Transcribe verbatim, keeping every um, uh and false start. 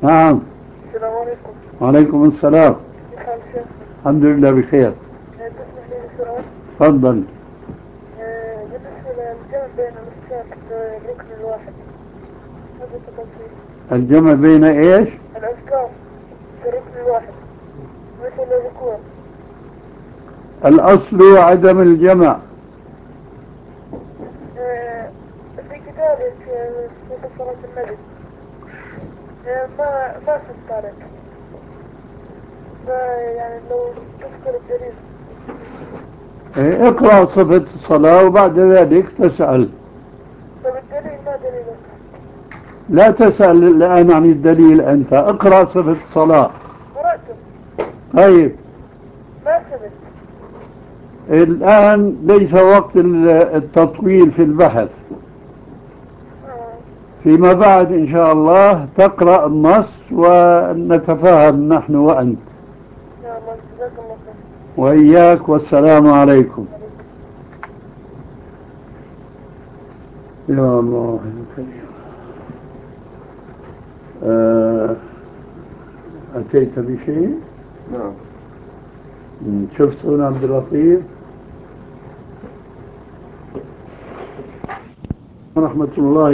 نعم. السلام عليكم. وعليكم السلام. كيف حال الشيخ؟ الحمد لله بخير. آه، تسمح لي بسؤال؟ تفضل. آه، بالنسبة للجمع بين الأسكان في الركن الواحد، هذا التفاصيل. الجمع بين ايش؟ الأذكار في الركن الواحد مثل الركوع. الأصل عدم الجمع. آه، في كتابك آه، في صلاة النبي آه، ما ما فهمت عليك، فيعني لو تذكر الدليل. إيه، اقرأ صفة الصلاة وبعد ذلك تسأل. طب الدليل ما دليلك؟ لا تسأل الآن عن الدليل، أنت اقرأ صفة الصلاة. قرأته طيب. ما فهمت. الآن ليس وقت التطويل في البحث. آه. فيما بعد إن شاء الله تقرأ النص ونتفاهم نحن وأنت. إن شاء الله، جزاك الله خير. وإياك، والسلام عليكم. عليكم. يا الله يا كريم. آه، أتيت بشيء؟ نعم. شفت هنا عبد اللطيف ورحمة الله